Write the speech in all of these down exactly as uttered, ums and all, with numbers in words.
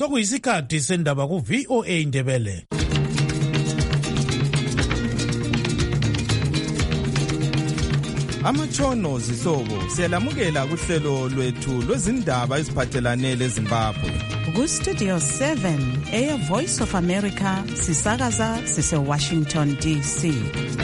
sokuyisikhathi sendaba ku V O A Indebele. Amatshono zihlobo siyalamukela kuhlelo lwethu lwezindaba eziphathelane leZimbabwe. Ku Studio seven eya Voice of America sisakaza sise Washington D C.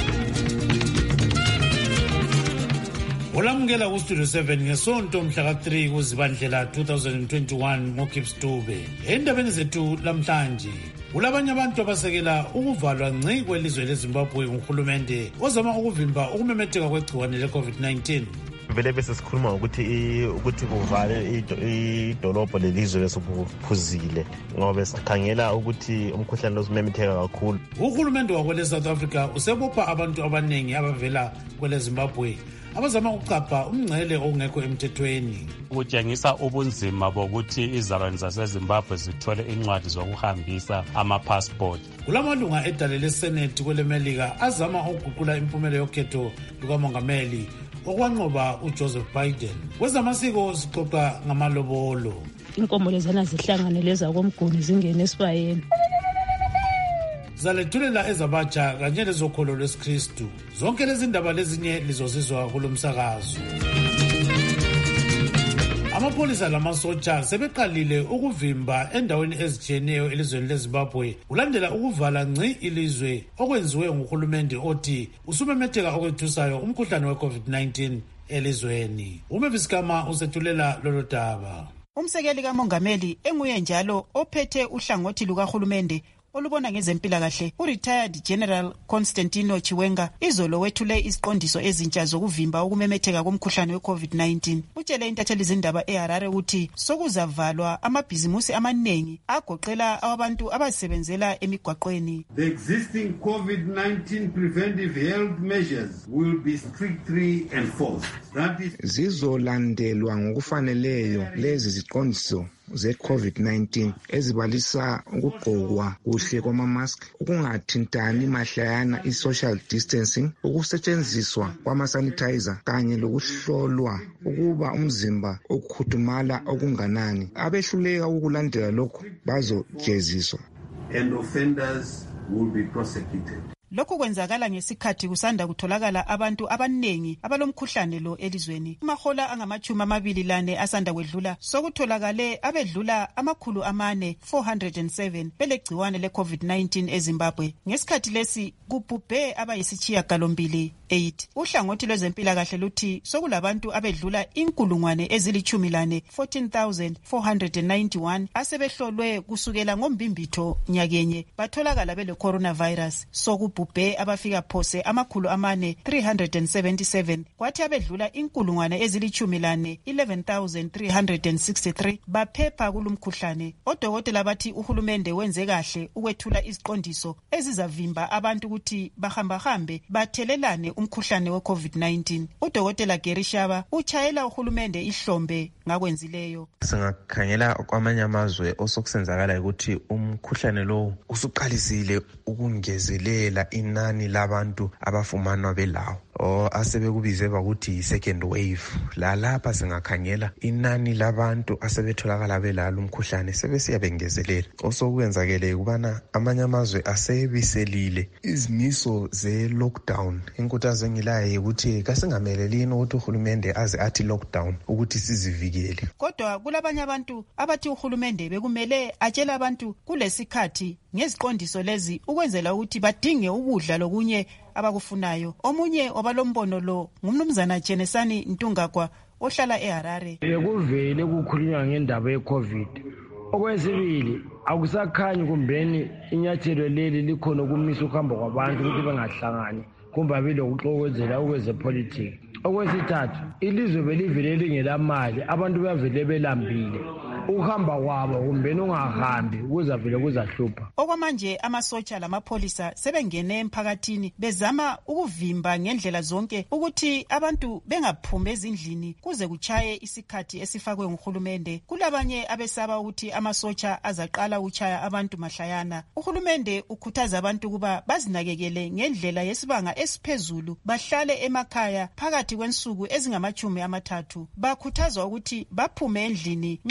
Olamukela ku Studio seven ngesonto mhla ka three kuZibandlela twenty twenty-one ngoKips Dube. Endabeni zethu lamhlanje kulabanye abantu abasekela ukuvalwa ngci kwelizwe leZimbabwe nguhulumende ozama ukuvimba ukumemetheka kwegciwane le-COVID nineteen. Vele bese sikhuluma ukuthi ukuthi kuvale idolobho lelizwe lesikuphuzile ngoba sikhangela ukuthi umkhuhlane lozimemetheka kakhulu. Uhulumende wakwele South Africa usebopha abantu abanengi abavela kwele Zimbabwe abazama ukuqapha umngcele ongekho emthethweni. Kutshengisa ubunzima bokuthi izalwane zaseZimbabwe zithole incwadi zokuhambisa ama-passport. Kulamalunga edale leSenate kwele Melika azama ukuguqula impumela yokhetho lukamongameli okwanqoba uJoseph Biden. Kwezamasiko sixoxa ngamalobolo. Inkomo lezana zihlangane leza komguni zingene esibayeni. Zalethulela ezabatsha kanye lezokholo lwesikristu. Zonke lezi ndaba lezinye lizozizwa kulomsakazo. Amapolisa lamasotsha sebeqalile ukuvimba endaweni ezitshiyeneyo elizweni leZimbabwe ulandela ukuvala ngci ilizwe okwenziwe nguhulumende othi usumemetheka okwethusayo umkhuhlane we-COVID nineteen elizweni. uMavis Kama usethulela lolo daba. Umsekeli kamongameli enguye njalo ophethe uhlangothi lukahulumende olubona ngezempilakahle u-retired General Constantino Chiwenga izolo wethule isiqondiso ezintsha zokuvimba ukumemetheka komkhuhlane we-COVID nineteen. Utshele intatheli zindaba eHarare ukuthi sokuzavalwa amabhizimusi amanengi agoqela abantu abasebenzela emigwaqweni. The existing COVID nineteen preventive health measures will be strictly enforced. That is zizolandelwa ngokufaneleyo lezi ziqondiso ze-COVID nineteen ezibalisa ukugqokwa kuhle kwama-mask, ukungathintani mahlayana i-social distancing, ukusetshenziswa kwama-sanitizer kanye lokuhlolwa ukuba umzimba ukhuthumala okunganani. Abehluleka ukulandela lokhu bazojeziswa. And offenders will be prosecuted. Lokhu kwenzakala ngesikhathi kusanda kutholakala abantu abanengi abalomkhuhlane lo elizweni. Amahola angamachumi amabili lane asanda kwedlula sokutholakale abedlula amakhulu amane four hundred seven belegciwane le-COVID nineteen eZimbabwe. Ngesikhathi lesi kubhubhe abayisitshiya galombili eight. Uhlangothi lwezempilakahle luthi sokulabantu abedlula inkulungwane ezilichumi lane fourteen thousand four hundred ninety-one asebehlolwe kusukela ngombimbitho nyakenye batholakala bele coronavirus. Soku bhubhe abafika phose amakhulu amane three hundred seventy-seven kwathi abedlula inkulungwane ezilichumi lane eleven thousand three hundred sixty-three baphepha kulumkhuhlane. Odokotela bathi uhulumende wenze kahle ukwethula iziqondiso ezizavimba abantu ukuthi bahamba hambe bathelelane umkhuhlane we-COVID nineteen. Udokotela Gary Shaba uchayela uhulumende ihlombe ngakwenzileyo. Singakhangela kwamanye amazwe osokusenzakala ukuthi umkhuhlane lo usuqalisile ukungezelela inani labantu abafumanwa belawo o asebekubize bakuthi second wave. La lapha singakhangela inani labantu asebetholakala belalo umkhuhlane sebesiyabengezelela. Osokwenzakele kubana amanye amazwe asebiselile izimiso ze lockdown. Inkuthazo engilayo ukuthi kasingamelelini ukuthi uhulumende aze athi lockdown ukuthi sizivikele. Kodwa kulabanye abantu abathi uhulumende bekumele atshela abantu kulesikhathi ngeziqondiso lezi ukwenzela ukuthi badinge ukudla lokunye abakufunayo. Omunye obalombono lo ngumnumzana Jenesani Ntungagwa ohlala eHarare. Bekuvele kukhulunywa ngendaba ye-COVID. Okwesibili akusakhanyi kumbeni inyathelo leli likhona ukumisa ukuhamba kwabantu ukuthi bengahlangani kumbe belokuxokozela ukwezepolitiki. Okwesithathu ilizwe belivele lingelamali abantu bavele belambile ukuhamba kwabo kumbeni ungahambi kuzavele kuzahlupha. Okwamanje amasotsha lamapolisa sebengene emphakathini bezama ukuvimba ngendlela zonke ukuthi abantu bengaphumi ezindlini kuze kuchaye isikhathi esifakwe nguhulumende. Kulabanye abesaba ukuthi amasotsha azaqala ukuchaya abantu mahlayana. Uhulumende ukhuthaza abantu kuba bazinakekele ngendlela yesibanga esiphezulu bahlale emakhaya phakathi kwensuku ezingamachumi amathathu. Bakhuthazwa ukuthi baphume endlini nxa kule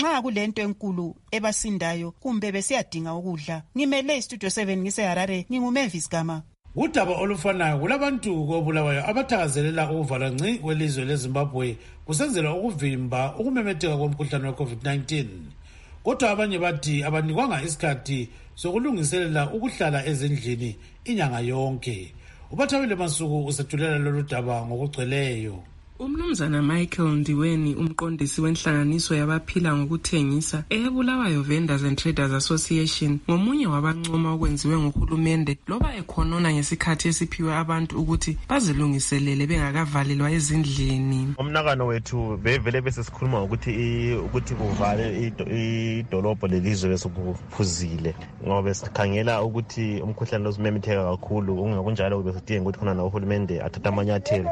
lento enkulu ebasindayo kumbe besiyadinga ukudla. Ngimele istudio seven ngiseHarare, nginguMavis Gama. Udaba olufanayo kulabantu koBulawayo abathakazelela ukuvalwa ngci kwelizwe leZimbabwe kusenzela ukuvimba ukumemetheka komkhuhlane we-COVID nineteen. Kodwa abanye bathi abanikwanga isikhathi sokulungiselela ukuhlala ezindlini inyanga yonke. Ubathabile Masuku usethulela lolu daba ngokugcweleyo. Umnumzana Michael Ndiweni, umqondisi wenhlanganiso yabaphila ngokuthengisa eBulawayo Vendors and Traders Association, ngomunye wabancoma okwenziwe nguhulumende loba ekhonona ngesikhathi esiphiwe abantu ukuthi bazilungiselele bengakavalelwa ezindlini. Umnakano wethu bevele besesikhuluma ukuthi ukuthi kuvale idolobho lelizwe besokuphuzile ngoba sikhangela ukuthi umkhuhlane lozimemetheka kakhulu. Kungakunjalo besidinga ukuthi khona nohulumende athatha amanyathelo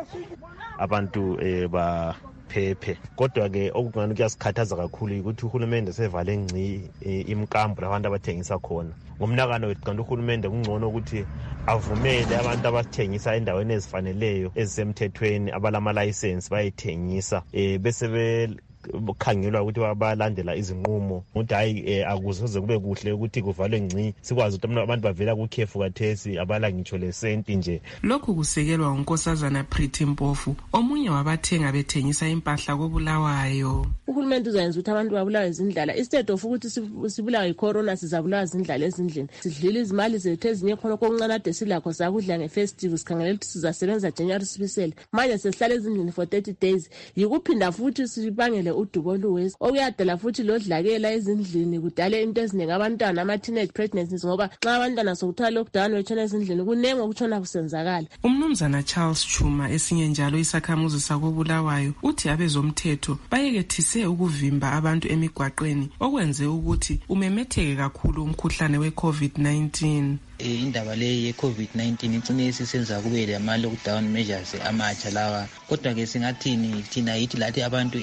abantu eh ba phephe. Kodwa ke okungani kuyasikhathaza kakhulu ukuthi uhulumende sevale ngci imkambo labantu abathengisa khona. Ngomnakano wethu kanti uhulumende kungcono ukuthi avumele abantu abathengisa endaweni ezifaneleyo ezisemthethweni abalama license bayithengisa eh bese be kukhangelwa ukuthi balandela izinqumo ukuthi hayi akuzoze kube kuhle ukuthi kuvalwe ngci sikwazi ukuthi abantu bavela kukhefu kathesi abala ngitsho lesenti nje. Lokhu kusekelwa uNkosazana Pretty Mpofu, omunye wabathenga bethengisa impahla koBulawayo. Uhulumende uzayenza ukuthi abantu babulawe izindlala instead of ukuthi sibulawe icorona sizabulawa izindlala ezindlini. Sidlile izimali zethu ezinye khona kokuncane ade silakho sakudla ngefestival sikhangelela ukuthi sizasebenza January sibisele. Manje sesihlala ezindlini for thirty days. Yikuphinda futhi sibangele udubo luwesi okuyadala futhi lodlakela ezindlini kudale into eziningi abantwana ama teenage pregnancies ngoba xa abantwana sokuthatha lockdown wetshona ezindlini kunenge ukutshona kusenzakala. Umnumzana Charles Chuma esinye njalo isakhamuzi sakoBulawayo uthi abezomthetho bayekethise ukuvimba abantu emigwaqweni okwenze ukuthi umemetheke kakhulu umkhuhlane we-COVID nineteen. Indaba le ye-COVID nineteen icine isisenza kube lama lockdown measures amatsha lawa, kodwa ke singathini thina yithi lathi abantu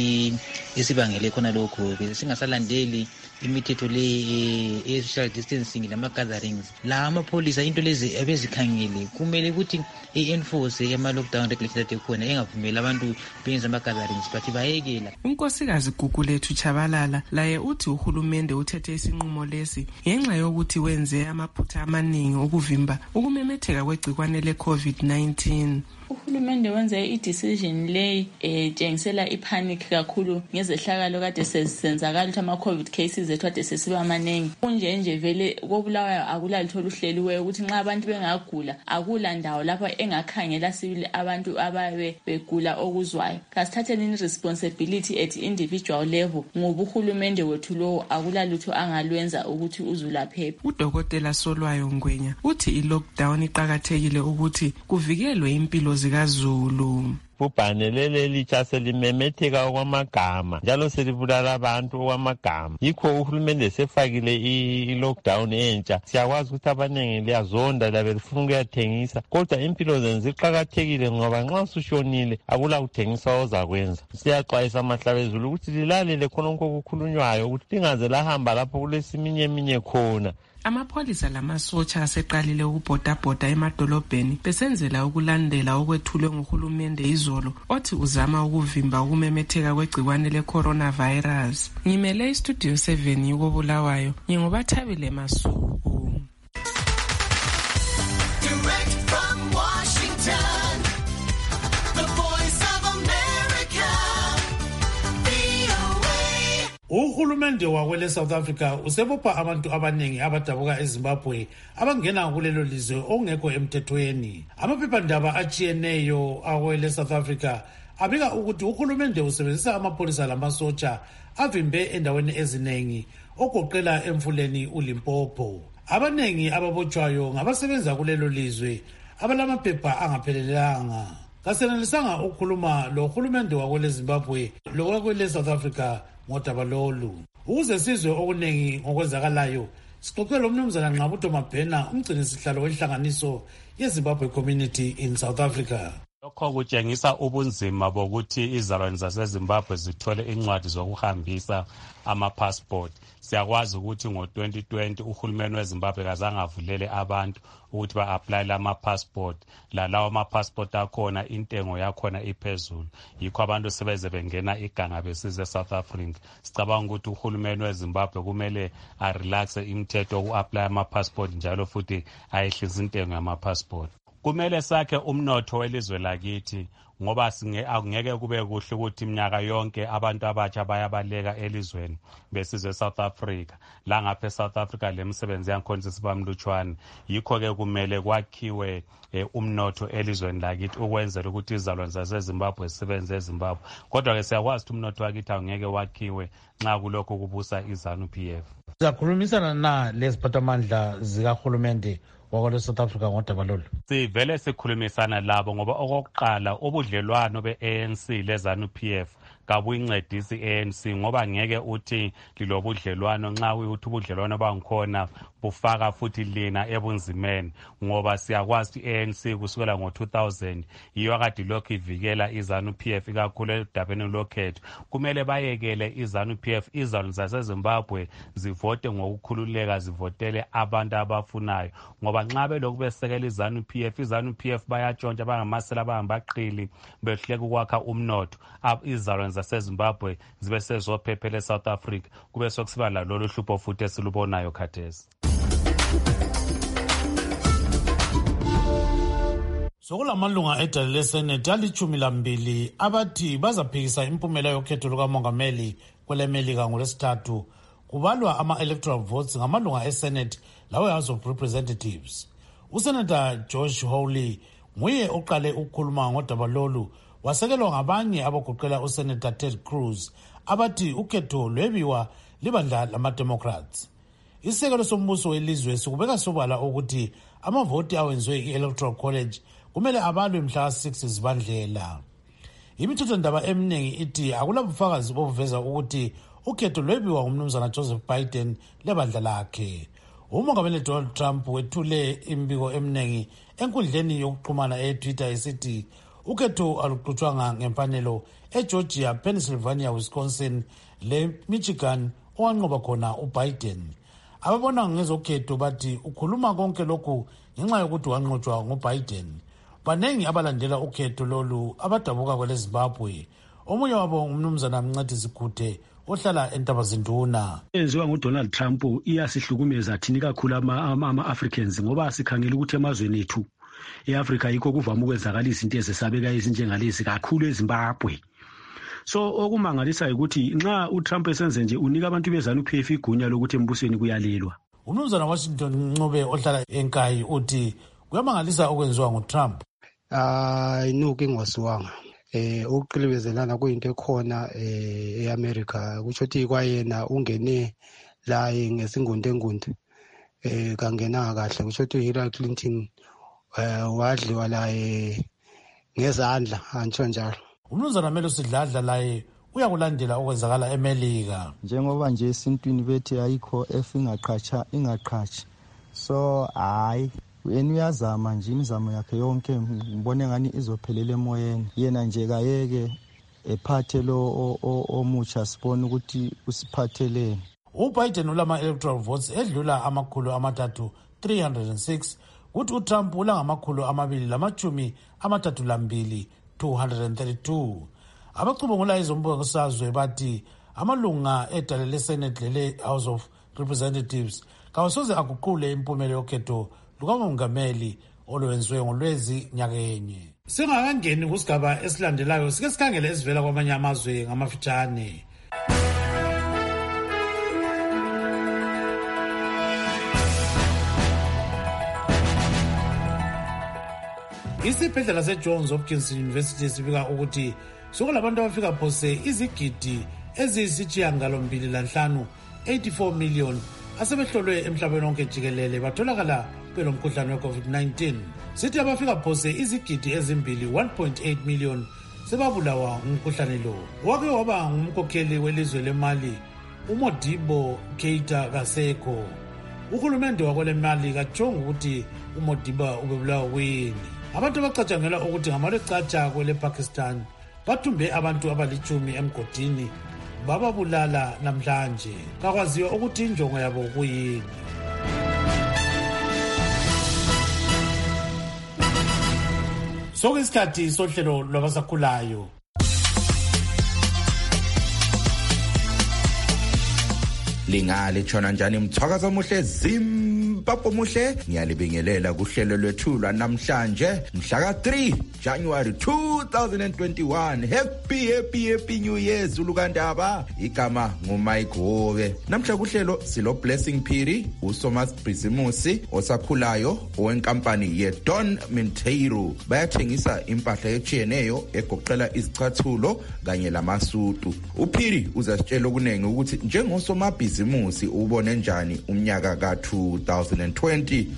esibangele khona lokho singasalandeli imithetho le e-social distancing lama gatherings. La amapholisa into lezi abezikhangele kumele ukuthi i-enforce ama lockdown regulations ekhona engavumeli abantu benza ama gatherings but bayekela. Unkosikazi Gugulethu Chabalala laye uthi uhulumende uthethe isinqumo lesi ngenxa yokuthi wenze amaphutha amaningi okuvimba ukumemetheka kwegcikwane le-COVID nineteen. Uhulumende wenze i-decision le etshengisela ipanic kakhulu ngezehlakalo kade sezisenzakala ukuthi ama-COVID cases ethu ade sesiba maningi. Kunje nje vele koBulawayo akulalutho oluhleliweyo ukuthi nxa abantu bengagula akula ndawo lapho engakhangela sibili abantu ababe begula okuzwayo. Kasithatheni responsibility at individual level ngoba uhulumende wethu lo akulalutho angalwenza ukuthi uzula phepha. Udokotela Solwayo Ngwenya uthi i-lockdown iqakathekile ukuthi kuvikelwe impilo zikaZulu. Ubhane leli litsha selimemetheka okwamagama njalo selibulala abantu okwamagama. Yikho uhulumende sefakile i-lockdown entsha. Siyakwazi ukuthi abaningi liyazonda labe lifuna ukuyathengisa, kodwa impilo zenu ziqakathekile ngoba nxa usushonile akula kuthengisa ozakwenza. Siyaxwayisa amahlabezulu ukuthi lilalele khononke okukhulunywayo ukuthi lingaze lahamba lapho kulesiminye eminye khona. Amapholisa lamasotsha aseqalile ukubhodabhoda emadolobheni besenzela ukulandela okwethulwe nguhulumende izolo othi uzama ukuvimba ukumemetheka kwegcikwane le-coronavirus. Ngimele istudio seven yukoBulawayo, ngingubathabile Masuku. Direct from Washington, the voice of America, V O A. Uhulumende wakwele South Africa usebopha abantu abaningi abadabuka eZimbabwe abangena kulelo lizwe ongekho emthethweni. Amaphephandaba atshiyeneyo akwele South Africa abika ukuthi uhulumende usebenzisa amapholisa lamasotsha avimbe endaweni eziningi ogoqela emfuleni uLimpopo. Abanengi ababotshwayo ngabasebenza kulelo lizwe abalamaphepha angaphelelanga. Kasenelisanga ukukhuluma lo hulumende wakwele Zimbabwe lo wakwele South Africa ngodaba lolu. Ukuze sizwe okunengi ngokwenzakalayo, sixoxe lo mnumzana Nqabuto Mabhena, umgcini sihlalo wenhlanganiso yeZimbabwe Community in South Africa. Lokho kutshengisa ubunzima bokuthi izalwane zaseZimbabwe zithole incwadi zokuhambisa ama-passport. Siyakwazi ukuthi ngo-twenty twenty uhulumeni weZimbabwe kazange avulele abantu ukuthi ba-apply ama-passport. Lalawo ama-passport akhona intengo yakhona iphezulu. Yikho abantu sebeze bengena iganga besize eSouth Africa. Sicabanga ukuthi uhulumeni weZimbabwe kumele arelaxe imithetho yoku-apply ama-passport njalo futhi ayehlisa intengo yama-passport. Kumele sakhe umnotho welizwe lakithi ngoba angeke kube kuhle ukuthi iminyaka yonke abantu abatsha bayabaleka elizweni besizwe eSouth Africa. La ngapha eSouth Africa lemisebenzi yankhona sibamlutshwane. Yikho-ke kumele kwakhiwe eh, umnotho elizweni lakithi ukwenzela ukuthi izalwane zaseZimbabwe zisebenze eZimbabwe. Kodwa-ke siyakwazi ukuthi umnotho wakithi angeke wakhiwe nxa kulokho kubusa iZANU P F. Siyakhulumisana na leziphathamandla zikahulumende wakole South Africa ngodaba lolu. Sivele sikhulumisana labo ngoba okokuqala ubudlelwano be-A N C leZANU P F kabuyincedisi i-A N C ngoba ngeke uthi lilobudlelwano nxa uyuthi ubudlelwano bangikhona bufaka futhi lina ebunzimeni ngoba siyakwazi i-A N C kusukela ngo-two thousand yiyo akade lokhu ivikela iZANU P F ikakhulu edabeni lokhetho. Kumele bayekele iZANU P F izalwane zaseZimbabwe zivote ngokukhululeka zivotele abantu abafunayo ngoba nxa belokhu besekela iZANU P F iZANU P F bayatshontsha bangamasela bangabaqili behleka ukwakha umnotho izalwane zaseZimbabwe zibe sezophephela eSouth Africa kube sokusiba lalolu hlupho futhi esilubonayo khathesi. Sokulamalunga edale leSenate alichumi lambili abathi bazaphikisa impumela yokhetho lukamongameli kwelemelika ngolwesithathu kubalwa ama-electoral votes ngamalunga eSenate lawe House of Representatives. USenator Josh Hawley nguye oqale ukukhuluma ngodaba lolu wasekelwa ngabanye abagoqela uSenator Ted Cruz abathi ukhetho lwebiwa libandla lama-Democrats. Isekelo sombuso welizwe sikubeka sobala ukuthi amavoti awenziwe i-Electoral College kumele abalwe mhla six zibandlela. Imithethondaba eminingi ithi akulabufakazi boveza ukuthi ukhetho lwebiwa ngumnumzana Joseph Biden lebandla lakhe. Umongameli Donald Trump wethule imbiko eminingi enkundleni yokuxhumana e-Twitter esithi ukhetho aluqhutshwanga ngemfanelo eGeorgia, Pennsylvania, Wisconsin le-Michigan owanqoba khona uBiden. Ababona ngezokhetho bathi ukhuluma konke lokhu ngenxa yokuthi wanqotshwa nguBiden. Banengi abalandela ukhetho lolu abadabuka kweleZimbabwe. Omunye wabo ngumnumzana Mncedisi Kuthe ohlala eNtabazinduna. Enziwa nguDonald Trump iyasihlukumeza thini kakhulu ama-Africans ngoba sikhangela ukuthi emazweni ethu e-Africa yikho kuvama ukwenzakala izinto ezisabeka ezinjengalezi kakhulu eZimbabwe. So okumangalisa ukuthi nxa uTrump esenze nje unika abantu beZANU P F igunya lokuthi embusweni kuyalelwa. Umnumzana Washington Ncube ohlala eNkayi uthi kuyamangalisa okwenziwa nguTrump. Ah inuki ingwasiwanga. Eh ukuqilibezelana kuyinto ekhona eh eAmerica kusho ukuthi kwayena ungene la ngesingunde ngunde eh kangena kahle kusho ukuthi Hillary Clinton eh wadliwa la ngezandla antsho njalo. Umnumzana Melo Sidladla laye uyakulandela okwenzakala eMelika. Njengoba nje esintwini bethi ayikho efa ingaqhatsha ingaqhatshi. So hayi yena uyazama nje imizamo yakhe yonke ngibone ngani izophelela emoyeni. Yena nje kayeke ephathe lo omutsha sibone ukuthi usiphatheleni. uBiden ulama electoral votes edlula amakhulu amathathu three hundred six kuthi uTrump ulangamakhulu amabili lamachumi amathathu lambili two hundred thirty-two. Abacubungula izombuka kusazwe bathi amalunga edale leSenate lele House of Representatives kawasoze aguqule impumela yokhetho lukamongameli olwenziwe ngolwezi nyakenye. Singakangeni kusigaba esilandelayo sike sikhangele esivela kwamanye amazwe ngamafitshane. Isibhedlela seJohns Hopkins University sibika ukuthi sokulabantu abafika phose izigidi eziyisitshiyangalombili lanhlanu eighty-four million asebehlolwe emhlabeni wonke jikelele batholakala belomkhuhlane we-COVID nineteen. Sithi abafika phose izigidi ezimbili one point eight million sebabulawa ngumkhuhlane lo. Wake waba ngumkhokheli welizwe lemali uModibo Keita Kaseko. Uhulumende wakwele mali kajonga ukuthi uModiba ubebulawa kuyini. Abantu abacatshangelwa ukuthi ngamalecatshako kwele Pakistan bathumbe abantu abalichumi emgodini bababulala namhlanje. Kakwaziwa ukuthi injongo yabo kuyini. Sokuyisikhathi sohlelo lwabasakhulayo. Lingale tshona njani mthakazo omuhle Zimbabwe muhle ngiyalibingelela kuhlelo lwethu namhlanje mhla ka three January two thousand twenty-one. Happy happy happy new year Zulu Kandaba. Igama nguMike Hove. Namhla kuhlelo silo Blessing Phiri, uSomas Bhizimusi osakhulayo owenkampani ye Don Minteiro. Bayathengisa impahla etshiyeneyo egoqela izicathulo kanye lamasutu. uPhiri uzasitshela okunengi ukuthi njengosomabhizimusi Zimusi ubone njani umnyaka ka two thousand twenty.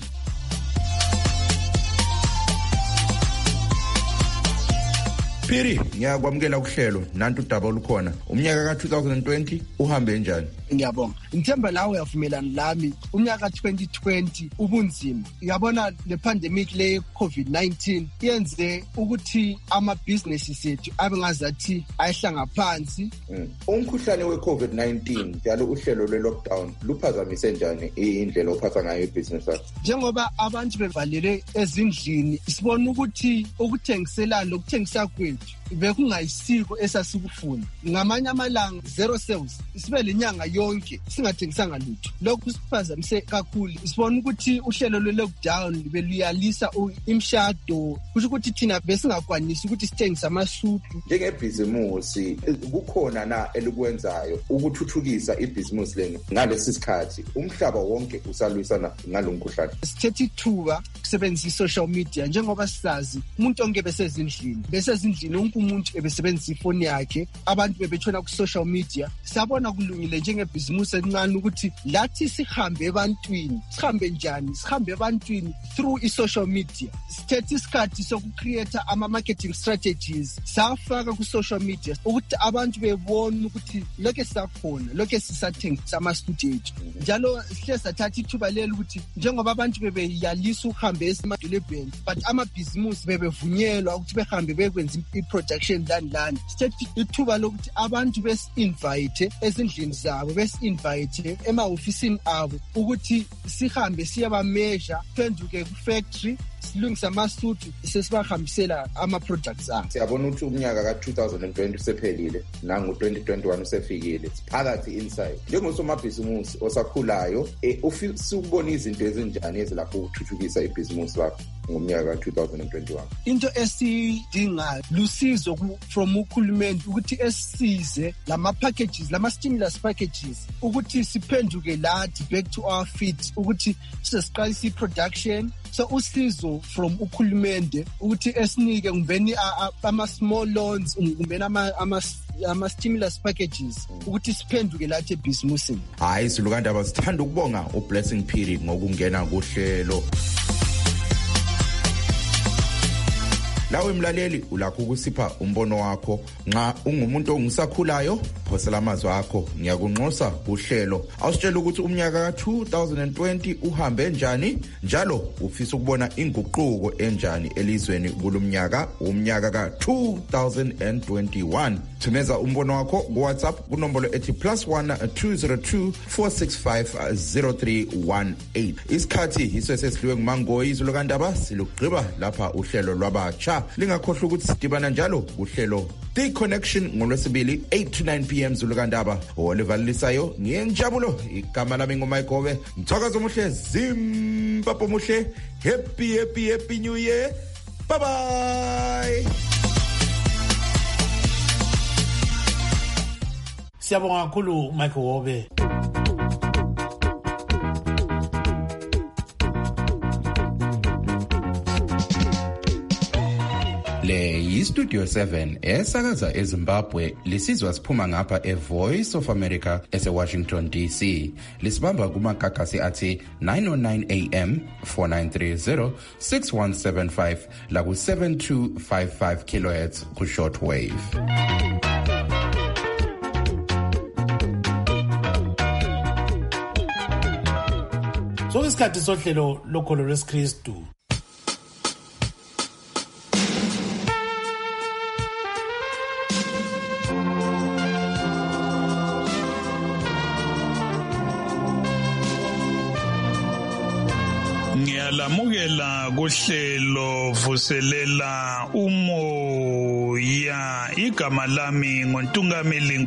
Phiri ngiyakwamukela kuhlelo nantu udaba olukhona umnyaka ka two thousand twenty uhambe njani? Ngiyabonga. Ngithemba lawe uyavumelana lami umnyaka twenty twenty ubunzima. Uyabona le pandemic le COVID nineteen yenze ukuthi ama businesses ethu abe ngazathi ayihlanga phansi. Umkhuhlane we COVID nineteen njalo uhlelo lwe lockdown luphazamise njani indlela ophatha ngayo ibusiness yakho? Njengoba abantu bevalele ezindlini sibona ukuthi ukuthengiselana lokuthengisa kwethu bekungayisiko esasikufuna. Ngamanye amalanga zero sales sibe lenyanga yonke singathengisanga lutho. Lokhu siphazamise kakhulu. Sibona ukuthi uhlelo lwe lockdown libe luyalisa imshado kusho ukuthi thina besingakwanisi ukuthi sithengise amasutu. Njengebhizimusi kukhona na elikwenzayo ukuthuthukisa ibhizimusi leni ngalesi sikhathi umhlaba wonke usalwisana ngalomkhuhlane? Sithethe ithuba kusebenzisa social media njengoba sisazi umuntu onke besezindlini besezindlini wonke umuntu ebesebenzisa ifoni yakhe, abantu bebetshona ku social media. Sabona kulungile njengebhizimusi encane ukuthi lathi sihambe ebantwini. Sihambe njani? Sihambe ebantwini through i-social media. Sithethe isikhathi sokucreate ama marketing strategies. Safaka ku social media ukuthi abantu bebone ukuthi lokho sisakhona, lokho sisathengisa ama-studio ethu. Njalo sihle sathatha ithuba lelo ukuthi njengoba abantu bebeyalisa ukuhambe emadolobheni but amabhizimusi bebevunyelwa ukuthi behambe bekwenza i-production lani lani. Sithethe ithuba lokuthi abantu besi-invite ezindlini zabo, besi-invite ema-ofisini abo ukuthi sihambe siyaba-measure, phenduke ku-factory silungisa amasutu sesibahambisela ama-products abo. Siyabona ukuthi umnyaka ka two thousand twenty usephelile nangu twenty twenty-one usefikile. Siphakathi inside. Njengosomabhizimusi osakhulayo ufisa ukubona izinto ezinjani ezilapho ukuthuthukisa ibhizimusi lakho ngomnyaka ka two thousand twenty-one. Into esidingayo lusizo from ukhulumeni ukuthi esisize lama packages, lama stimulus packages ukuthi siphenduke lathi back to our feet ukuthi sesiqalisa i-production. So usizo from ukhulumende ukuthi esinike ngibeni ama small loans ngibeni ama ama ama stimulus packages ukuthi siphenduke lathi ebhizimusini. Hayi Zulu Kandaba sithanda ukubonga uBlessing Phiri ngokungena kuhlelo. Lawe mlaleli ulakho ukusipha umbono wakho nxa ungumuntu ongisakhulayo phosela amazwi akho ngiyakunxosa kuhlelo. Awusitshela ukuthi umnyaka ka two thousand twenty uhambe njani njalo ufisa ukubona inguquko enjani elizweni kulomnyaka umnyaka ka two thousand twenty-one. Thumeza umbono wakho ku WhatsApp kunombolo ethi plus one two zero two four six five zero three one eight. Isikhathi yiso sesidliwe nguMangoyi Zulu Kandaba silugqiba lapha uhlelo lwabatsha. Lingakhohlwa ukuthi sidibana njalo uhlelo The Connection ngolwesibili eight to nine p m Zulu Kandaba. Olivalisayo ngiyenjabulo igama lami nguMike Hove. Mthakazo omuhle Zimbabwe muhle. Happy happy happy new year. Bye bye. Siyabonga kakhulu Mike Hove. Le yiStudio seven esakaza eZimbabwe lisizwa siphuma ngapha eVoice of America eseWashington D C. Lisibamba kumagagasi athi nine oh nine a m, four nine three zero, six one seven five la ku seven two five five kilohertz ku shortwave. So isikhathi sohlelo lokholo lwesikristu. Ngiyalamukela kuhlelo vuselela umoya igama lami ngoNtungameli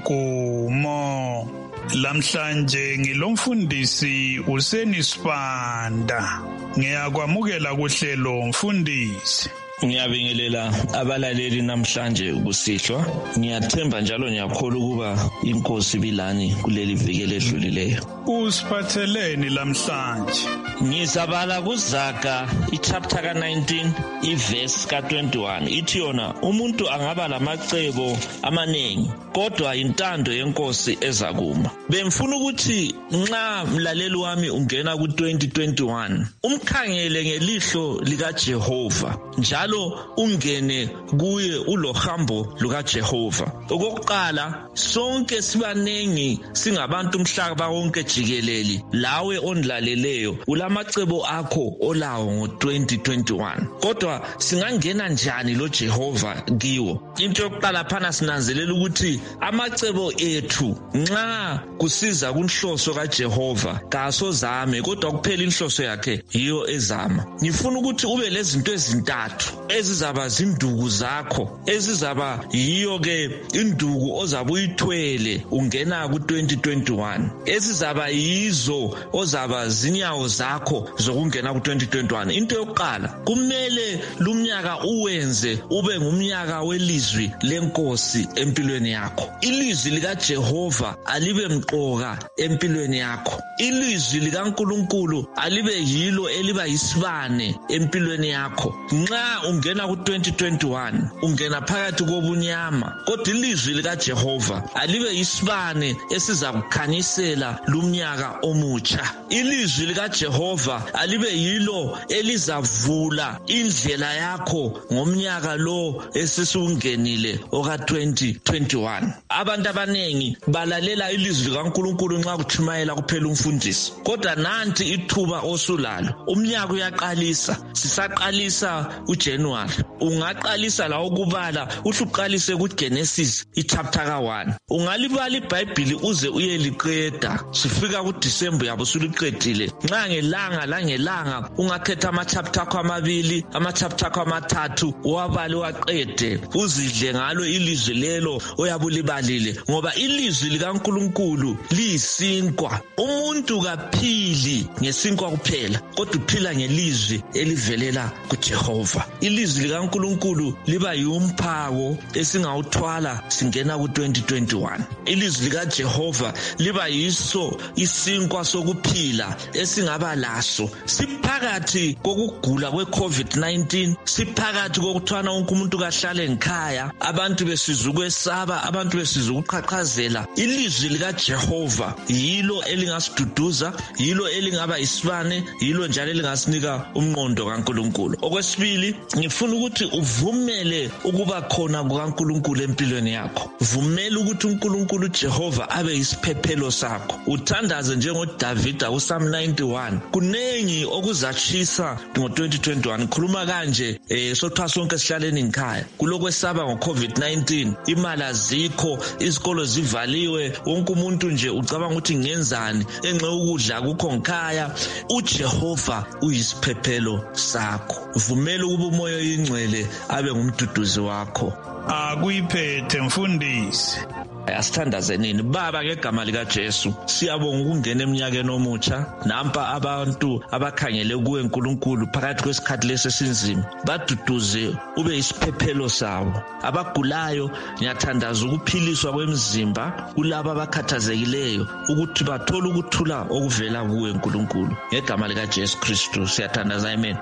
Nkumo. Lamhlanje ngilomfundisi Useni Sibanda. Ngiyakwamukela kuhlelo mfundisi. Ngiyabingelela abalaleli namhlanje kusihlwa. Ngiyathemba njalo ngiyakholwa ukuba inkosi bilani kuleli viki ledlulileyo. Usiphatheleni lamhlanje? Ngizabala kuZaga ichapter ka nineteen iverse ka twenty-one ithi yona umuntu angaba lamacebo amanengi kodwa intando yenkosi ezakuma. Bemfuna ukuthi nxa mlaleli wami ungena ku twenty twenty-one umkhangele ngelihlo lika Jehova njalo ungene kuye ulohambo luka Jehova. Okokuqala sonke sibanengi singabantu umhlaba wonke jikeleli lawe onlaleleyo ulamacebo akho olawo ngo twenty twenty-one kodwa singangena njani lo Jehova kiwo. Into yokuqala phana sinanzelela ukuthi amacebo ethu nxa kusiza kunhloso kaJehova kasozame kodwa kuphela inhloso yakhe yiyo ezama. Ngifuna ukuthi ube lezinto ezintathu ezizaba zinduku zakho ezizaba yiyo ke induku ozabe uyithwele ungena ku twenty twenty-one ezizaba yizo ozaba zinyawo zakho zokungena ku twenty twenty-one. Into yokuqala kumele lumnyaka uwenze ube ngumnyaka welizwi lenkosi empilweni yakho. Ilizwi lika Jehova alibe mqoka empilweni yakho. Ilizwi lika Nkulunkulu alibe yilo eliba yisibane empilweni yakho. Nxa ungena ku twenty twenty-one ungena phakathi kobunyama kodwa ilizwi lika Jehova alibe yisibane esiza kukhanyisela lumnyaka omutsha. Ilizwi lika Jehova alibe yilo elizavula indlela yakho ngomnyaka lo esisungenile oka twenty twenty-one. Abantu abanengi balalela ilizwi lika Nkulunkulu nxa kuthumayela kuphela umfundisi kodwa nanti ithuba osulalo. Umnyaka uyaqalisa, sisaqalisa uJanuary. Ungaqalisa la ukubala uhluqalise kuGenesis ichapter ka one. Ungalibala iBhayibheli uze uyeliqeda sifika kuDecember yabo suliqedile. Nxa ngelanga la ngelanga ungakhetha ama chapter akho amabili ama chapter akho amathathu wabale waqede uzidle ngalo ilizwi lelo oyabulibalile ngoba ilizwi lika Nkulunkulu liyisinkwa. Umuntu kaphili ngesinkwa kuphela kodwa uphila ngelizwi elivelela kuJehova. Ilizwi lika Nkulunkulu liba yumphako esingawuthwala singena ku twenty twenty-one. Ilizwi lika Jehova liba yiso isinkwa sokuphila esingaba laso siphakathi kokugula kwe COVID nineteen, siphakathi kokuthwana wonke umuntu kahlale ngikhaya, abantu besizwe ukwesaba, abantu besizwe ukuqhaqhazela. Ilizwi lika Jehova yilo elingasiduduza, yilo elingaba isibane, yilo njalo elingasinika umqondo kaNkulunkulu. Okwesibili ngifuna ukuthi uvumele ukuba khona kukaNkulunkulu empilweni yakho. Vumela ukuthi uNkulunkulu Jehova abe yisiphephelo sakho. Uthandaze njengoDavid ku Psalm ninety-one. Kunengi okuzachisa ngo twenty twenty-one. Khuluma kanje eh sotha sonke sihlaleni ngikhaya. Kulokwesaba ngo COVID nineteen, imali azikho, izikolo zivaliwe, wonke umuntu nje ucabanga ukuthi ngenzani, enxe ukudla kukho ngikhaya. uJehova uyisiphephelo sakho. Vumela ukuba umoya oyingcwele abe ngumduduzi wakho. Akuyiphethe mfundisi. Asithandaze nini baba ngegama lika Jesu siyabonga ukungena eminyakeni omutsha nampa abantu abakhangele kuwe uNkulunkulu phakathi kwesikhathi lesinzima baduduze ube isiphephelo sabo. Abagulayo ngiyathandaza ukuphiliswa kwemizimba kulabo abakhathazekileyo ukuthi bathole ukuthula okuvela kuwe uNkulunkulu ngegama lika Jesu Kristu siyathandaza. Amen.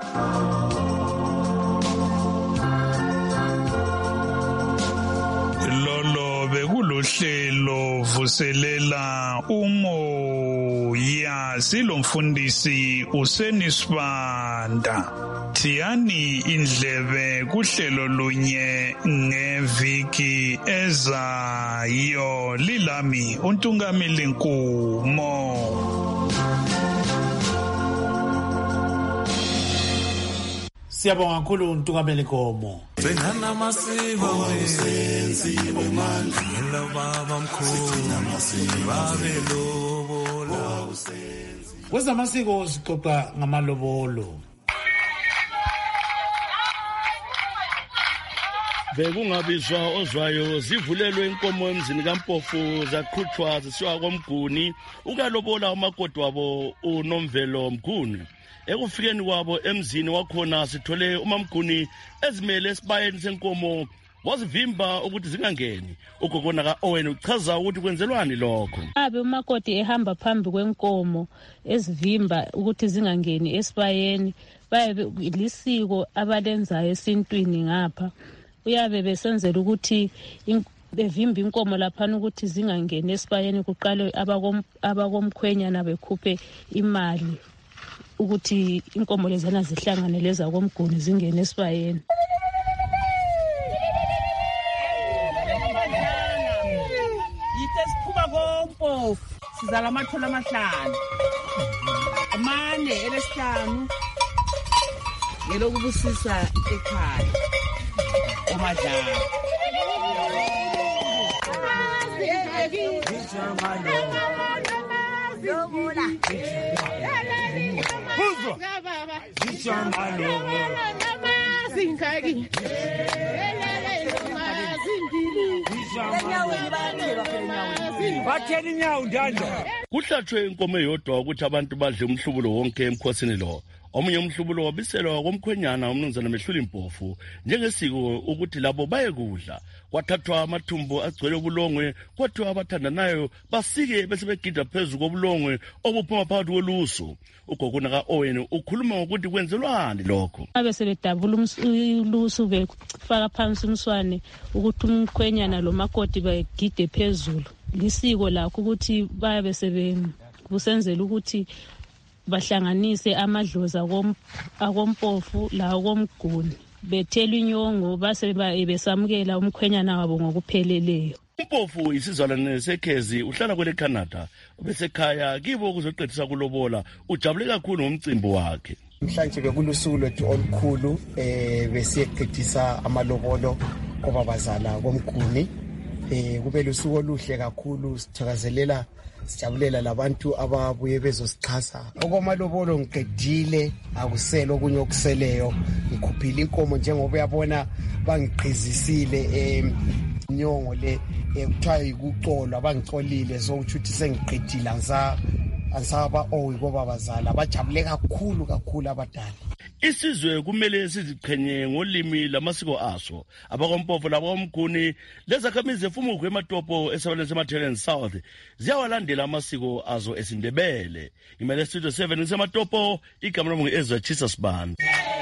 Bekulohlelo vuselela umoya silomfundisi Useni Sibanda. Thiyani indlebe kuhlelo lunye ngeviki ezayo. Lilami uNtungameli Nkumo. Siyabonga kakhulu uNtungameli Nkomo. Sengana masiko wesenzi wemandla ngelo baba mkhulu babelobola usenzi. Kwezamasiko sixoxa ngamalobolo. Bekungabizwa ozwayo zivulelwe inkomo emzini kaMpofu zaqhutshwa zisiwa koMguni ukalobola umakoti wabo uNomvelo Mguni. Ekufikeni kwabo emzini wakhona sithole uMamguni ezimele esibayeni senkomo wazivimba ukuthi zingangeni. Ugogona kaOwen uchaza ukuthi kwenzelwani lokho. Abe umakoti ehamba phambi kwenkomo ezivimba ukuthi zingangeni esibayeni baye lisiko abalenzayo esintwini ngapha. Uyabe besenzela ukuthi bevimba inkomo laphana ukuthi zingangeni esibayeni kuqale abakomkhwenyana bekhuphe imali ukuthi inkomo lezana zihlangane leza komguni zingene esibayeni. Yithe siphuma koMpofu sizala amathola amahlanu amane elesihlanu ngelokubusisa ekhaya omadala. Kuhlatshwe inkomo eyodwa ukuthi abantu badle umhlubulo wonke emkhosini lo. Omunye umhlubulo wabiselwa komkhwenyana umnumzana Mehluli Mpofu njengesiko ukuthi labo bayekudla. Kwathathwa amathumbu agcwele ubulongwe kwathi abathandanayo basike bese begida phezulu kobulongwe obuphuma phakathi kolusu. Ugogona kaOwen ukhuluma ngokuthi kwenzelwani lokho. Abe sebedabula ulusu befaka phansi umswane ukuthi umkhwenyana lo makoti bagide phezulu. Lisiko lakho ukuthi babe sebenzela ukuthi bahlanganise amadlozi akoMpofu la akomguni bethela inyongo base besamukela umkhwenyana wabo ngokupheleleyo. uMpofu isizalwane seKhezi uhlala kwele Canada besekhaya kibo kuzoqedisa kulobola ujabule kakhulu ngomcimbi wakhe. Mhlanje bekulusuku lwethu olukhulu eh besiyeqedisa amalobolo obabazala komguni. Eh kube lusuku oluhle kakhulu sithakazelela sijabulela labantu ababuye bezosixhasa. Okwamalobolo ngiqedile akusela okunye okuseleyo ngikhuphile inkomo njengoba uyabona bangiqhizisile em nyongo le ekuthiwa ikuxolwa abangicolile sokuthi uthi sengiqedile angisa ansaba oyiboba bazala bajabule kakhulu kakhulu abadala. Isizwe kumele siziqhenye ngolimi lamasiko aso. AbakoMpofu labakoMguni lezakhamizi efumukwe ematopo esabaleni seMathelen South ziyawalandela amasiko azo esindebele. Imele Studio seven ngisematopo igama lomungu Ezra Chisasban.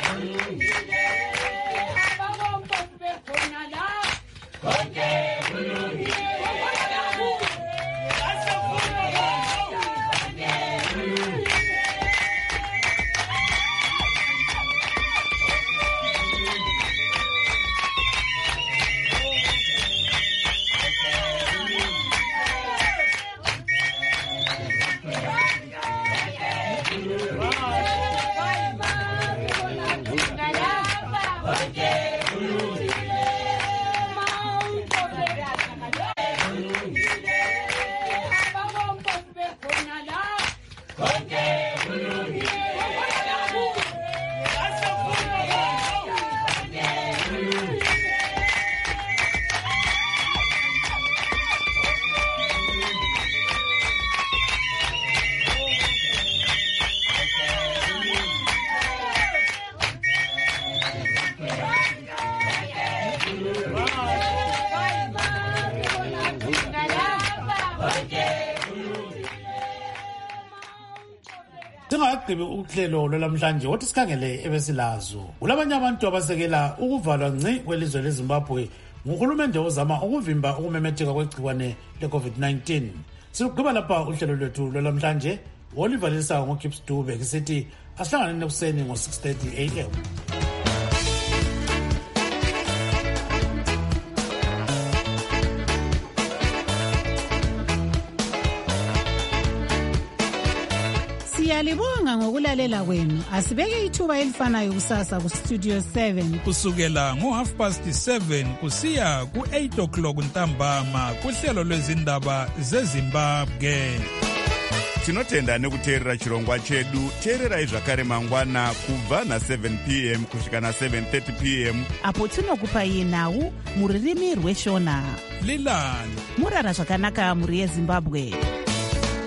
Singaqhibi uhlelo lwalamhlanje wathi sikhangele ebesilazo. Kulabanye abantu abasekela ukuvalwa ngci kwelizwe leZimbabwe nguhulumende ozama ukuvimba ukumemetheka kwegciwane leCovid nineteen. Siqhubeka lapha uhlelo lwethu lwalamhlanje. Oliver Lisa ngoKips Dube ngisithi asihlangane nekuseni ngo six thirty a m. Siyalibonga ngokulalela kwenu. Asibeke ithuba elifanayo kusasa ku Studio seven kusukela ngo half past seven kusiya ku eight o'clock ntambama kuhlelo lwezindaba zeZimbabwe. tinotenda nekuteerera chirongwa chedu. Teererai zvakare mangwana kubva na-seven p m kusvika na-seven thirty p m apo tinokupai nhau muririmi rweshona. Lilani murara zvakanaka muri yeZimbabwe.